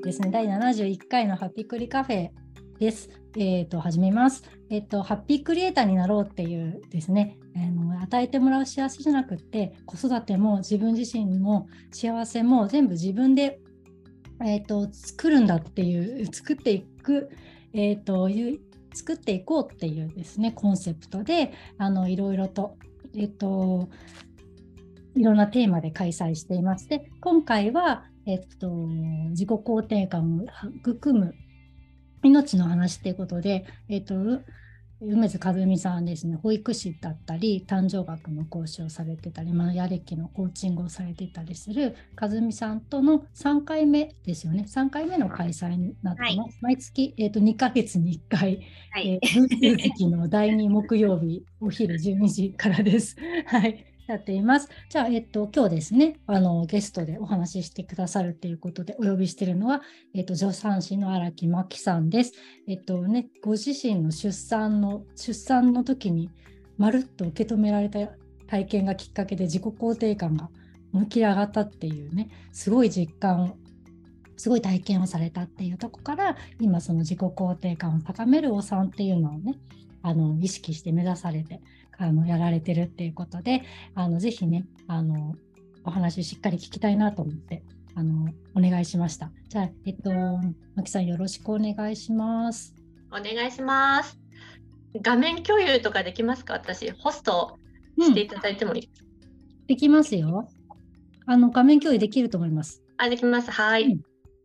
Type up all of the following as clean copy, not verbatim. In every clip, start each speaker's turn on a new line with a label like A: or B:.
A: ですね、第71回のハッピークリカフェです。始めます。ハッピークリエイターになろうっていうですね、与えてもらう幸せじゃなくって、子育ても自分自身も幸せも全部自分で、作るんだっていう、作っていく、作っていこうっていうですね、コンセプトで、いろいろと、いろんなテーマで開催していまして、今回は、自己肯定感を育む命の話ということで、梅津和美さんですね、保育士だったり、誕生学の講師をされてたり、ヤレキのコーチングをされてたりする和美さんとの3回目ですよね、3回目の開催になってます。はい、毎月、2ヶ月に1回、はい、文通月の第2木曜日、お昼12時からです。はい。やっています。じゃあ、今日ですね、ゲストでお話ししてくださるということでお呼びしているのは、助産師の荒木真希さんです。ご自身の出産の時にまるっと受け止められた体験がきっかけで自己肯定感が思いっきり上がったっていうね、すごい実感、すごい体験をされたっていうところから、今その自己肯定感を高めるお産っていうのをね、意識して目指されてやられてるっていうことで、ぜひね、お話しっかり聞きたいなと思ってお願いしました。じゃあ、真希さんよろしくお願いします。
B: お願いします。画面共有とかできますか？私ホストしていただいてもいいですか？
A: できますよ。画面共有できると思います。
B: できます。はい。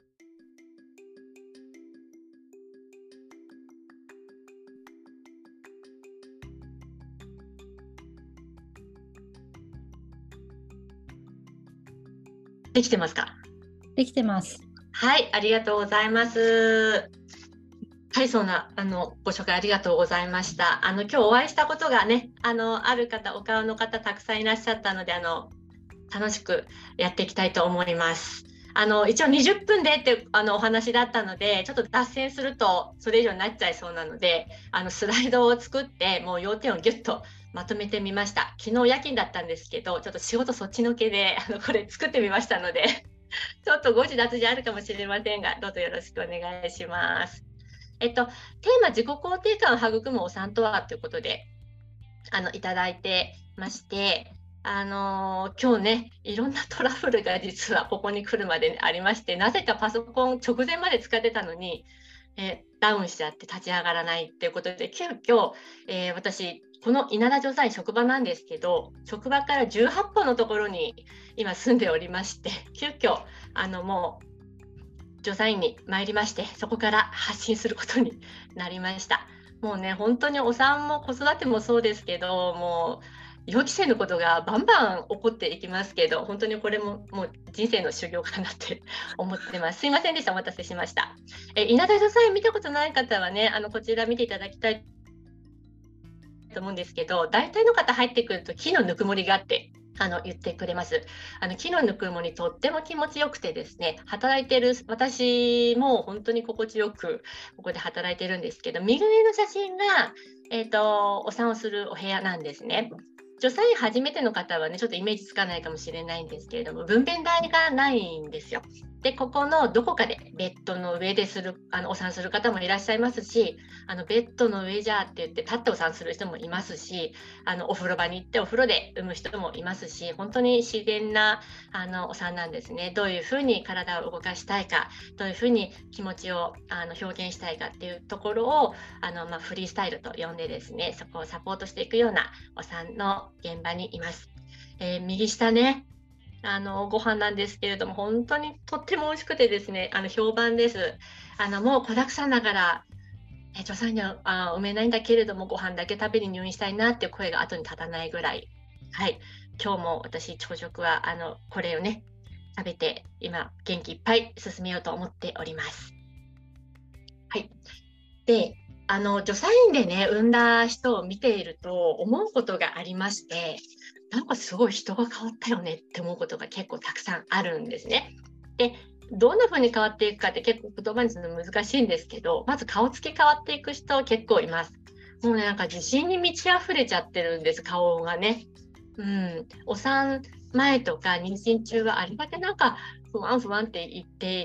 B: できてますか？
A: できてます。
B: はい、ありがとうございます。大層なご紹介ありがとうございました。今日お会いしたことがね、ある方、お顔の方たくさんいらっしゃったので、楽しくやっていきたいと思います。一応20分でってお話だったので、ちょっと脱線するとそれ以上になっちゃいそうなので、スライドを作ってもう要点をギュッとまとめてみました。昨日夜勤だったんですけど、ちょっと仕事そっちのけでこれ作ってみましたのでちょっと誤字脱字あるかもしれませんが、どうぞよろしくお願いします。テーマ自己肯定感を育むお産とはということでいただいてまして、今日ね、いろんなトラブルが実はここに来るまでありまして、なぜかパソコン直前まで使ってたのに、ダウンしちゃって立ち上がらないっていうことで、急遽、私この稲田助産院職場なんですけど、職場から18歩のところに今住んでおりまして、急遽もう助産院に参りまして、そこから発信することになりました。もうね、本当にお産も子育てもそうですけど、もう予期せぬことがバンバン起こっていきますけど、本当にこれももう人生の修行かなって思ってます。すいませんでした、お待たせしました。稲田助産院見たことない方はね、こちら見ていただきたいと思うんですけど、大体の方入ってくると木のぬくもりがあって言ってくれます。木のぬくもりとっても気持ちよくてですね、働いてる私も本当に心地よくここで働いてるんですけど、右上の写真が、お産をするお部屋なんですね。助産院初めての方はね、ちょっとイメージつかないかもしれないんですけれども、分娩台がないんですよ。で、ここのどこかでベッドの上でするお産する方もいらっしゃいますし、ベッドの上じゃって言って立ってお産する人もいますし、お風呂場に行ってお風呂で産む人もいますし、本当に自然なお産なんですね。どういうふうに体を動かしたいか、どういうふうに気持ちを表現したいかっていうところをフリースタイルと呼んでですね、そこをサポートしていくようなお産の現場にいます。右下ね、ご飯なんですけれども、本当にとっても美味しくてですね、評判です。もう子だくさんながら助産には産めないんだけれども、ご飯だけ食べに入院したいなっていう声が後に立たないぐらい、はい、今日も私朝食はこれをね食べて今元気いっぱい進めようと思っております。はい。で、助産院でね産んだ人を見ていると思うことがありまして、なんかすごい人が変わったよねって思うことが結構たくさんあるんですね。で、どんな風に変わっていくかって結構言葉にするの難しいんですけど、まず顔つき変わっていく人結構います。もうね、なんか自信に満ち溢れちゃってるんです、顔がね。お産前とか妊娠中はあれだけなんか不安不安って言って、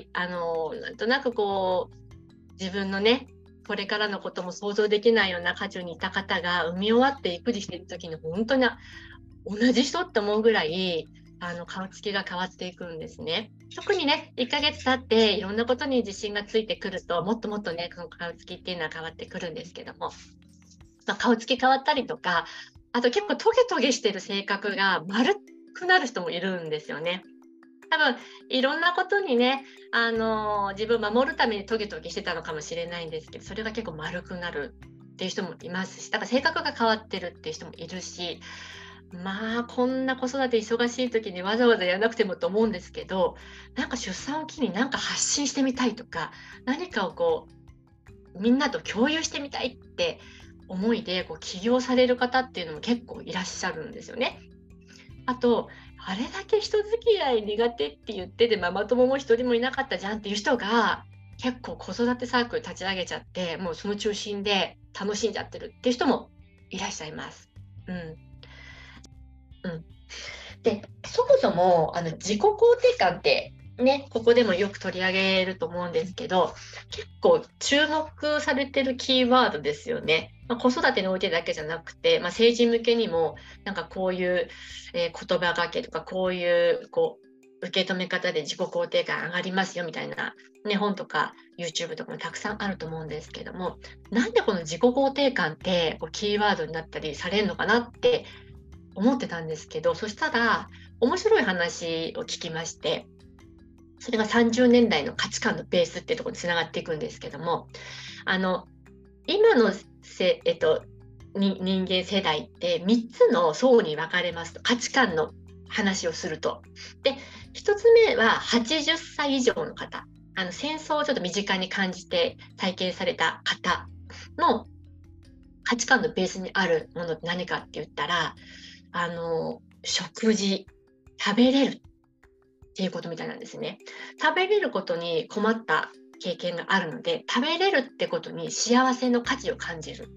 B: なんとなくこう自分のねこれからのことも想像できないような渦中にいた方が産み終わって育児している時に本当に同じ人って思うぐらい顔つきが変わっていくんですね。特にね1ヶ月経っていろんなことに自信がついてくるともっともっとねこの顔つきっていうのは変わってくるんですけども、顔つき変わったりとか、あと結構トゲトゲしてる性格が丸くなる人もいるんですよね。多分いろんなことにね、自分を守るためにトゲトゲしてたのかもしれないんですけど、それが結構丸くなるっていう人もいますし、だから性格が変わってるっていう人もいるし、こんな子育て忙しい時にわざわざやらなくてもと思うんですけど、なんか出産を機になんか発信してみたいとか、何かをこうみんなと共有してみたいって思いでこう起業される方っていうのも結構いらっしゃるんですよね。あと、あれだけ人付き合い苦手って言っててママ友も一人もいなかったじゃんっていう人が結構子育てサークル立ち上げちゃってもうその中心で楽しんじゃってるっていう人もいらっしゃいます。で、そもそも自己肯定感ってね、ここでもよく取り上げると思うんですけど、結構注目されてるキーワードですよね。子育てにおいてだけじゃなくて、成人向けにもなんかこういう、言葉がけとかこういう受け止め方で自己肯定感上がりますよみたいな、ね、本とか YouTube とかもたくさんあると思うんですけども、なんでこの自己肯定感ってキーワードになったりされるのかなって思ってたんですけど、そしたら面白い話を聞きまして、それが30年代の価値観のベースっていうところにつながっていくんですけども、今の人間世代って3つの層に分かれますと、価値観の話をすると。で、1つ目は80歳以上の方、戦争をちょっと身近に感じて体験された方の価値観のベースにあるものって何かって言ったら、食事、食べれるっていうことみたいなんですね。食べれることに困った経験があるので、食べれるってことに幸せの価値を感じる。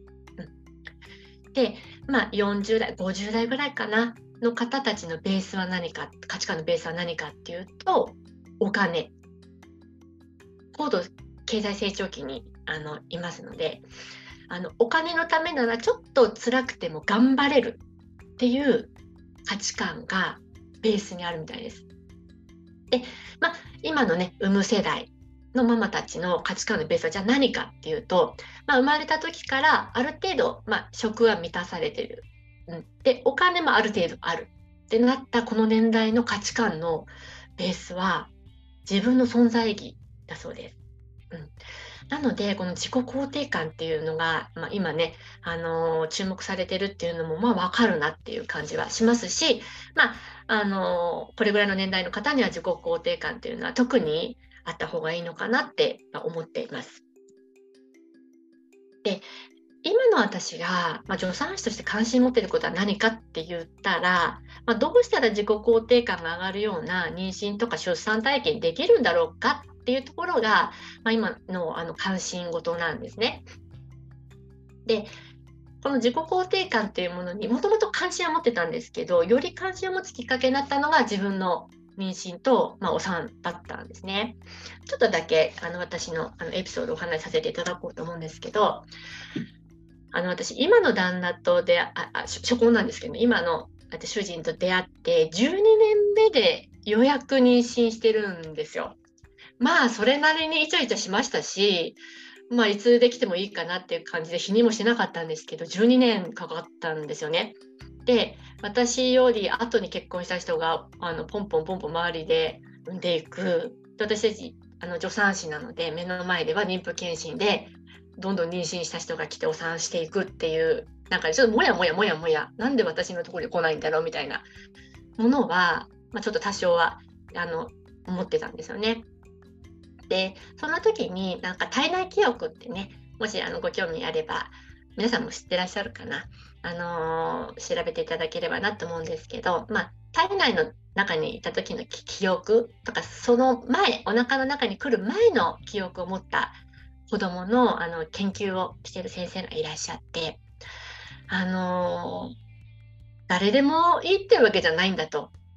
B: で、40代、50代ぐらいかなの方たちのベースは何か、価値観のベースは何かっていうと、お金。高度経済成長期にいますので、お金のためならちょっと辛くても頑張れるっていう価値観がベースにあるみたいです。で、今のね、産む世代のママたちの価値観のベースはじゃあ何かっていうと、生まれた時からある程度、食は満たされてる。で、お金もある程度あるってなったこの年代の価値観のベースは自分の存在意義だそうです。なのでこの自己肯定感っていうのが、今ね、注目されてるっていうのも分かるなっていう感じはしますし、これぐらいの年代の方には自己肯定感っていうのは特にあった方がいいのかなって思っています。で、今の私が、助産師として関心持っていることは何かって言ったら、どうしたら自己肯定感が上がるような妊娠とか出産体験できるんだろうかっていうところが、今の関心事なんですね。で、この自己肯定感っていうものにもともと関心は持ってたんですけど、より関心を持つきっかけになったのが自分の妊娠と、お産だったんですね。ちょっとだけ私のエピソードをお話しさせていただこうと思うんですけど、私今の旦那と初婚なんですけど、今の主人と出会って12年目でようやく妊娠してるんですよ。それなりにイチャイチャしましたし、いつできてもいいかなっていう感じで否認もしなかったんですけど、12年かかったんですよね。で、私より後に結婚した人がポンポンポンポン周りで産んでいく。私たち助産師なので、目の前では妊婦健診でどんどん妊娠した人が来てお産していくっていう、なんかちょっともやもやなんで私のところに来ないんだろうみたいなものは、ちょっと多少は思ってたんですよね。で、その時になんか体内記憶ってね、もしご興味あれば皆さんも知ってらっしゃるかな、調べていただければなと思うんですけど、体内の中にいた時の記憶とか、その前、お腹の中に来る前の記憶を持った子どもの、研究をしている先生がいらっしゃって、誰でもいいっていうわけじゃないんだと。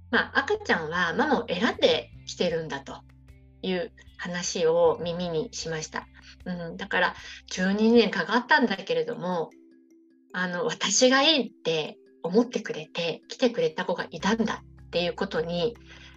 B: 赤ちゃんはママを選んできてるんだという話を耳にしました。だから12年かかったんだけれども、私がいいって思ってくれて来てくれた子がいたんだっていうことに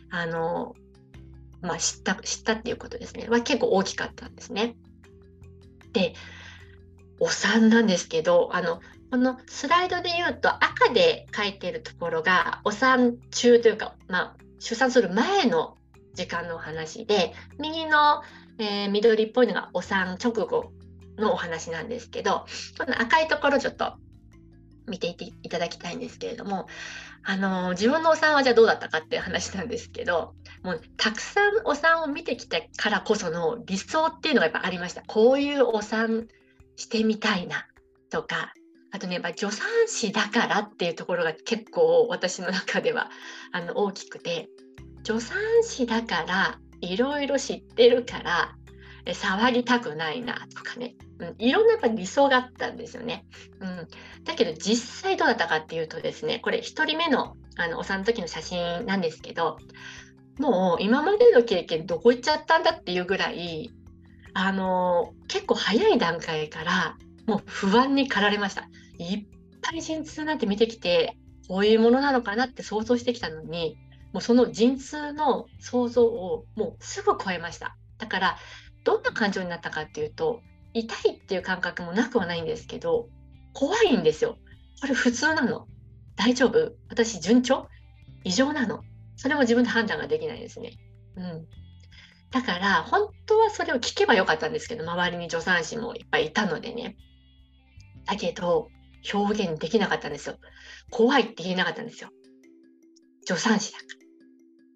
B: 知ったっていうことですね。は結構大きかったんですね。で、お産なんですけど、このスライドで言うと赤で書いているところがお産中というか、出産する前の時間のお話で、右の、緑っぽいのがお産直後のお話なんですけど、この赤いところちょっと見ていただきたいんですけれども、自分のお産はじゃあどうだったかっていう話なんですけど、もうたくさんお産を見てきたからこその理想っていうのがやっぱありました。こういうお産してみたいなとか、あとね、やっぱ助産師だからっていうところが結構私の中では大きくて、助産師だからいろいろ知ってるから触りたくないなとかね、いろんなやっぱ理想があったんですよね。だけど実際どうだったかっていうとですね、これ1人目のお産の時の写真なんですけど、もう今までの経験どこ行っちゃったんだっていうぐらい結構早い段階からもう不安に駆られました。いっぱい陣痛なんて見てきてこういうものなのかなって想像してきたのに、もうその陣痛の想像をもうすぐ超えました。だからどんな感情になったかっていうと、痛いっていう感覚もなくはないんですけど、怖いんですよ。これ普通なの？大丈夫？私順調？異常なの？それも自分で判断ができないですね。だから本当はそれを聞けばよかったんですけど、周りに助産師もいっぱいいたのでね。だけど表現できなかったんですよ。怖いって言えなかったんですよ。助産師だから。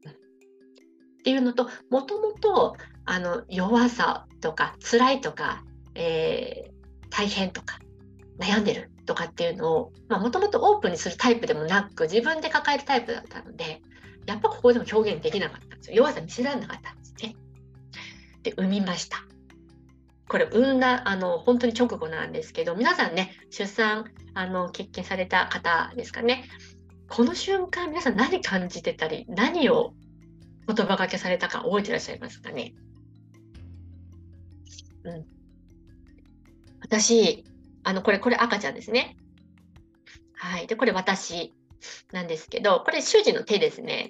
B: っていうのと、もともと弱さとか辛いとか、大変とか悩んでるとかっていうのをもともとオープンにするタイプでもなく、自分で抱えるタイプだったので、やっぱここでも表現できなかったんですよ。弱さ見せられなかったんですね。で、産みました。これ産んだ本当に直後なんですけど、皆さんね、出産経験された方ですかね。この瞬間皆さん何感じてたり、何を言葉がけされたか覚えてらっしゃいますかね。私これ赤ちゃんですね。はい。でこれ私なんですけど、これ主人の手ですね。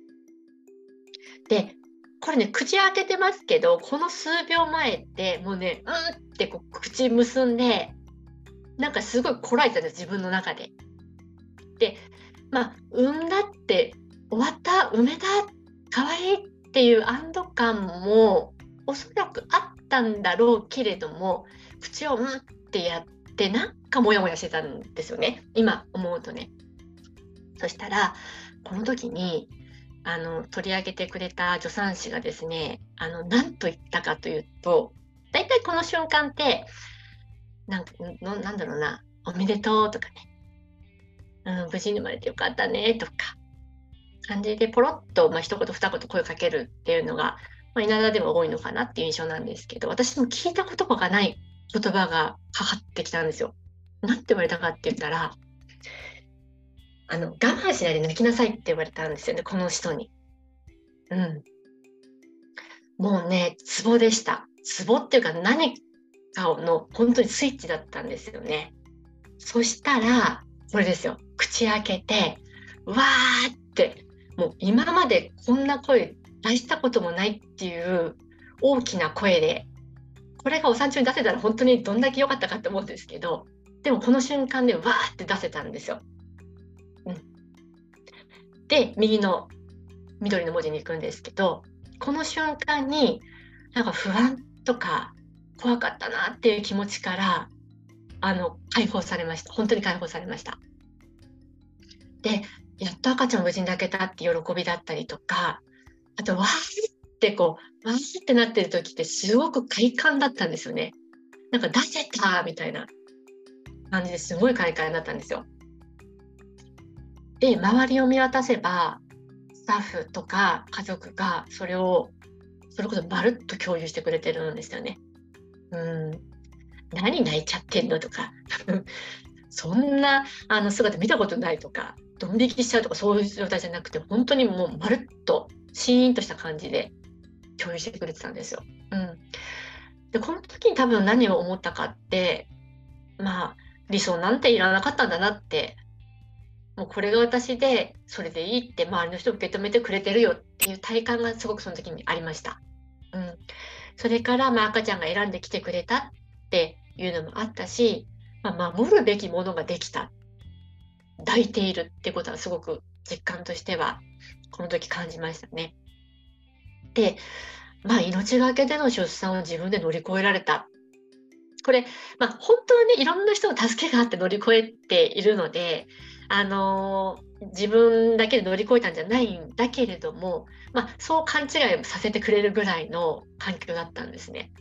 B: でこれね、口開けてますけど、この数秒前ってもうね、ってこう口結んで、なんかすごいこらえてたんです、自分の中で。で、産んだって、終わった、産めた、可愛いっていう安堵感もおそらくあったんだろうけれども、口をってやってなんかモヤモヤしてたんですよね、今思うとね。そしたらこの時に取り上げてくれた助産師がですね、何と言ったかというと、だいたいこの瞬間ってなんだろうな、おめでとうとかね、無事に生まれてよかったねとか感じでポロッと、一言二言声をかけるっていうのが、稲田でも多いのかなっていう印象なんですけど、私も聞いた言葉がない言葉がかかってきたんですよ。何て言われたかって言ったら、我慢しないで泣きなさいって言われたんですよね、この人に。もうね、ツボでした。ツボっていうか何かの本当にスイッチだったんですよね。そしたら、これですよ。口開けて、わーって、もう今までこんな声出したこともないっていう大きな声で、これがお産中に出せたら本当にどんだけ良かったかって思うんですけど、でもこの瞬間でわーって出せたんですよ。で、右の緑の文字に行くんですけど、この瞬間になんか不安とか怖かったなっていう気持ちから解放されました。本当に解放されました。で、やっと赤ちゃんを無事に抱けたって喜びだったりとか、あとわーってわーってなってる時ってすごく快感だったんですよね。なんか出せたみたいな感じですごい快感だったんですよ。で、周りを見渡せばスタッフとか家族がそれこそまるっと共有してくれてるんですよね。何泣いちゃってんのとかそんな姿見たことないとか、 ドン引きしちゃうとかそういう状態じゃなくて、本当にもうまるっとシーンとした感じで共有してくれてたんですよ。でこの時に多分何を思ったかって、まあ理想なんていらなかったんだなって、もうこれが私でそれでいいって周りの人受け止めてくれてるよっていう体感がすごくその時にありました。それから、赤ちゃんが選んできてくれたっていうのもあったし、守るべきものができた、抱いているってことはすごく実感としてはこの時感じましたね。で、命がけでの出産を自分で乗り越えられた。これ、本当はね、いろんな人の助けがあって乗り越えているので、自分だけで乗り越えたんじゃないんだけれども、そう勘違いをさせてくれるぐらいの環境だったんですね。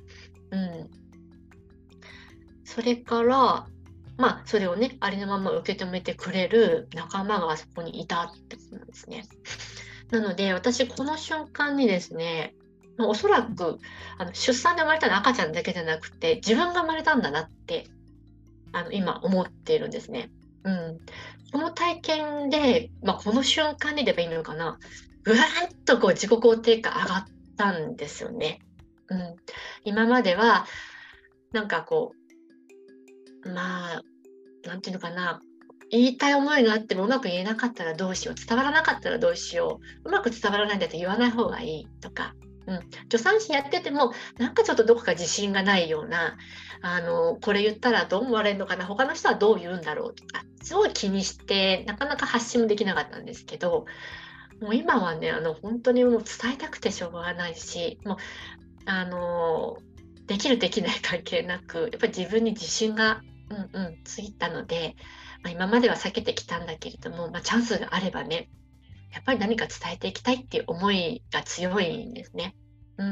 B: それから、それをね、ありのまま受け止めてくれる仲間がそこにいたってことなんですね。なので、私、この瞬間にですね、おそらく出産で生まれたのは赤ちゃんだけじゃなくて、自分が生まれたんだなって今思っているんですね。この体験で、この瞬間にでもいいのかな、ぐわーっとこう自己肯定感上がったんですよね。今まではなんかこう、なんていうのかな、言いたい思いがあってもうまく言えなかったらどうしよう、伝わらなかったらどうしよう、うまく伝わらないんだったら言わない方がいいとか、助産師やっててもなんかちょっとどこか自信がないような、これ言ったらどう思われるのかな、他の人はどう言うんだろうとか、すごい気にしてなかなか発信もできなかったんですけど、もう今はね、本当にもう伝えたくてしょうがないし、もうできるできない関係なく、やっぱり自分に自信がついたので、今までは避けてきたんだけれども、チャンスがあればね、やっぱり何か伝えていきたいっていう思いが強いんですね。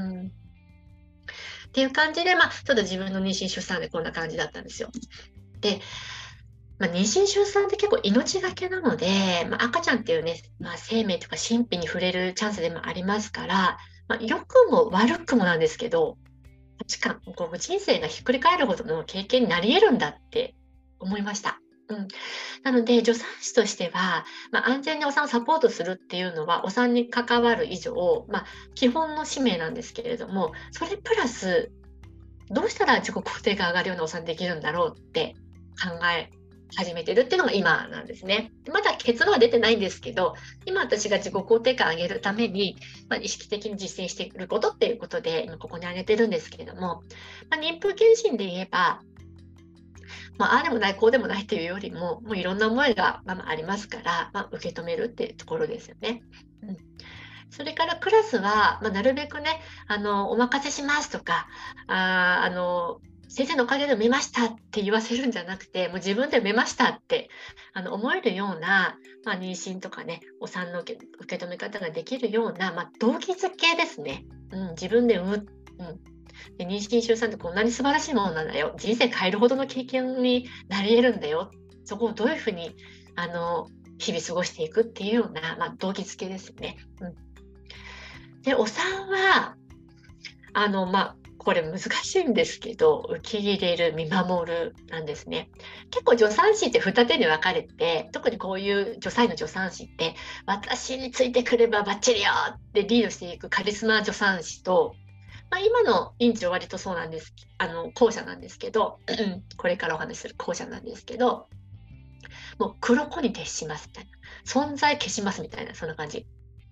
B: っていう感じで、ちょっと自分の妊娠出産でこんな感じだったんですよ。で、妊娠出産って結構命がけなので、赤ちゃんっていうね、生命とか神秘に触れるチャンスでもありますから、良くも悪くもなんですけど、価値観、こう人生がひっくり返るほどの経験になり得るんだって思いました。なので助産師としては、安全にお産をサポートするっていうのはお産に関わる以上、基本の使命なんですけれども、それプラスどうしたら自己肯定が上がるようなお産できるんだろうって考え始めてるっていうのが今なんですね。まだ結論は出てないんですけど、今私が自己肯定感を上げるために、意識的に実践していることっていうことで今ここに挙げてるんですけれども、妊婦検診で言えば、ああでもないこうでもないっていうよりも、もういろんな思いがありますから、受け止めるっていうところですよね。それからクラスは、なるべくね、お任せしますとか、先生のおかげで見ましたって言わせるんじゃなくて、もう自分で見ましたって思えるような、妊娠とかね、お産の受け止め方ができるような、動機づけですね。自分で産む。で妊娠出産ってこんなに素晴らしいものなんだよ。人生変えるほどの経験になり得るんだよ。そこをどういうふうに日々過ごしていくっていうような、動機づけですね。で、お産はこれ難しいんですけど、受け入れる、見守るなんですね。結構助産師って二手に分かれて、特にこういう助産医の助産師って、私についてくればバッチリよってリードしていくカリスマ助産師と、今の院長は割とそうなんです。後者なんですけど、これからお話しする後者なんですけど、もう黒子に徹しますみたいな。存在消しますみたいな、そんな感じ。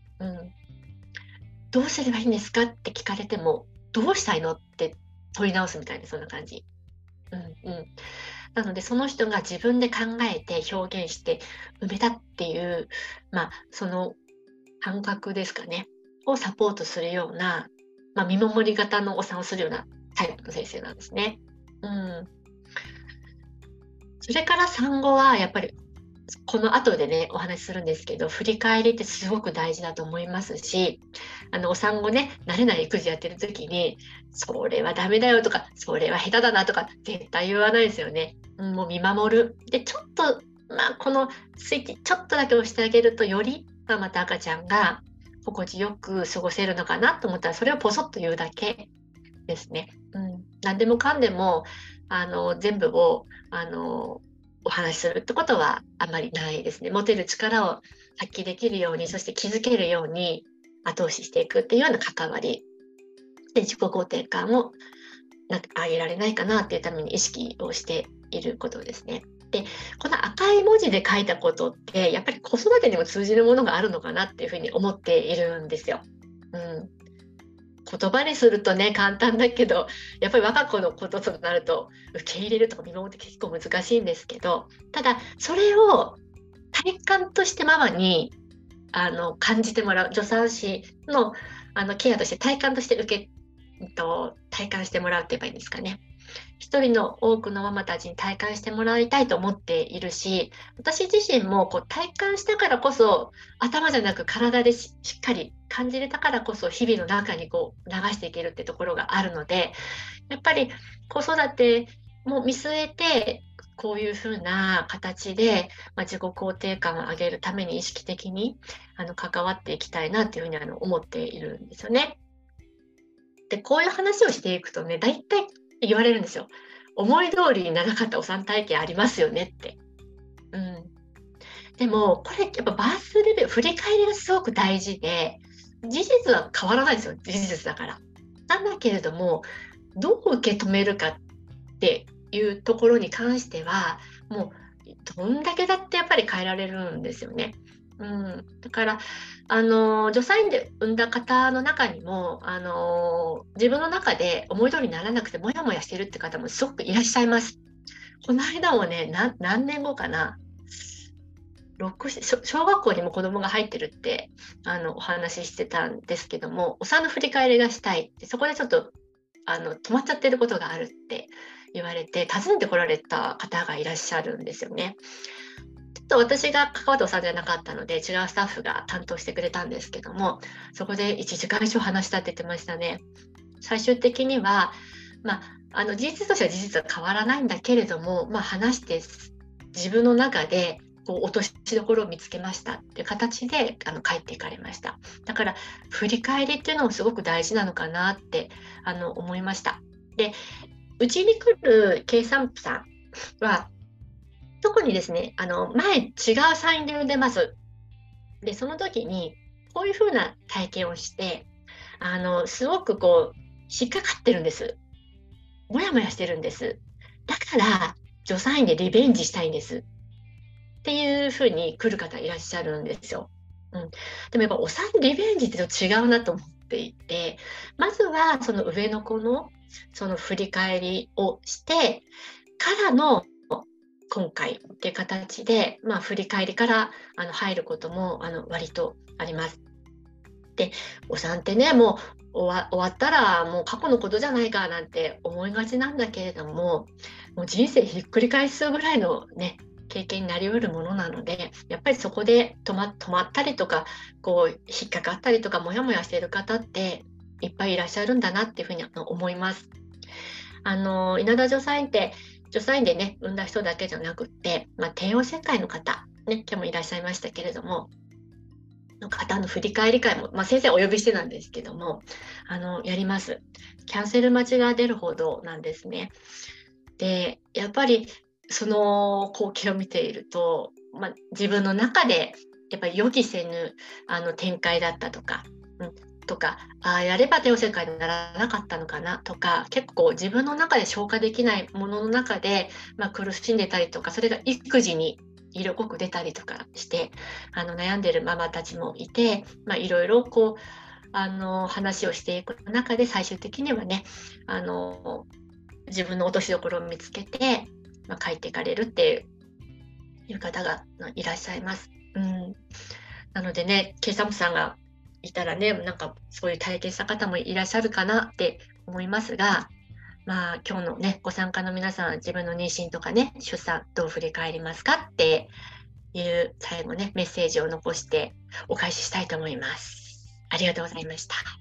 B: どうすればいいんですかって聞かれても、どうしたいのって問い直すみたいな、そんな感じ。なので、その人が自分で考えて表現して埋めたっていう、その感覚ですかね、をサポートするような、見守り型のお産をするようなタイプの先生なんですね。それから産後はやっぱりこの後でねお話しするんですけど、振り返りってすごく大事だと思いますし、お産後ね慣れない育児やってる時にそれはダメだよとかそれは下手だなとか絶対言わないですよね。もう見守る。でちょっとこのスイッチちょっとだけ押してあげるとより、また赤ちゃんが心地よく過ごせるのかなと思ったら、それをポソッと言うだけですね。何でもかんでも全部をお話しするってことはあまりないですね。持てる力を発揮できるように、そして気づけるように後押ししていくっていうような関わりで、自己肯定感を上げられないかなっていうために意識をしていることですね。で、この赤い文字で書いたことってやっぱり子育てにも通じるものがあるのかなっていうふうに思っているんですよ。言葉にするとね簡単だけど、やっぱり我が子のこととなると受け入れるとか見守って結構難しいんですけど、ただそれを体感としてママに感じてもらう、助産師のケアとして体感として体感してもらうって言えばいいんですかね。一人の多くのママたちに体感してもらいたいと思っているし、私自身も体感したからこそ、頭じゃなく体でしっかり感じれたからこそ、日々の中に流していけるってところがあるので、やっぱり子育ても見据えて、こういう風な形で、自己肯定感を上げるために意識的に関わっていきたいなっていうふうに思っているんですよね。で、こういう話をしていくとね、大体言われるんですよ。思い通りにならなかったお産体験ありますよねって。でも、これやっぱバースレビュー、振り返りがすごく大事で、事実は変わらないですよ。事実だから。なんだけれども、どう受け止めるかっていうところに関しては、もうどんだけだってやっぱり変えられるんですよね。だから助産院で産んだ方の中にも自分の中で思い通りにならなくてモヤモヤしているって方もすごくいらっしゃいます。この間もね、何年後かな、小学校にも子供が入ってるってお話ししてたんですけども、お産の振り返りがしたいって、そこでちょっと止まっちゃってることがあるって言われて訪ねてこられた方がいらっしゃるんですよね。ちょっと私が関わったお産じゃなかったので違うスタッフが担当してくれたんですけども、そこで1時間以上話したって言ってましたね。最終的には、事実としては事実は変わらないんだけれども、話して自分の中で落としどころを見つけましたっていう形で帰っていかれました。だから振り返りっていうのもすごく大事なのかなって思いました。で、うちに来る計算婦さんは特にですね、前違う産院で産んでます。で、その時にこういう風な体験をしてすごく引っかかってるんです。もやもやしてるんです。だから助産院でリベンジしたいんですっていう風に来る方いらっしゃるんですよ。でもやっぱお産リベンジって違うなと思っていて、まずはその上の子のその振り返りをしてからの今回っていう形で、振り返りから入ることも割とあります。で、お産ってね、もう終わったらもう過去のことじゃないかなんて思いがちなんだけれども、もう人生ひっくり返すぐらいのね、経験になりうるものなので、やっぱりそこで止まったりとか引っかかったりとかモヤモヤしている方っていっぱいいらっしゃるんだなっていうふうに思います。稲田助産院って助産院でね産んだ人だけじゃなくって、帝王切開の方、ね、今日もいらっしゃいましたけれども、の方の振り返り会も、先生お呼びしてなんですけどもやります。キャンセル待ちが出るほどなんですね。で、やっぱりその光景を見ていると、自分の中でやっぱり予期せぬ展開だったとか、やれば帝王切開にならなかったのかなとか、結構自分の中で消化できないものの中で、苦しんでたりとか、それが育児に色濃く出たりとかして悩んでるママたちもいて、いろいろ話をしていく中で最終的にはね自分の落としどころを見つけて、帰っていかれるっていう方がいらっしゃいます。なのでね、計算婦さんがいたらね、なんかそういう体験した方もいらっしゃるかなって思いますが、今日のねご参加の皆さん、自分の妊娠とかね出産どう振り返りますかっていう最後ねメッセージを残してお返ししたいと思います。ありがとうございました。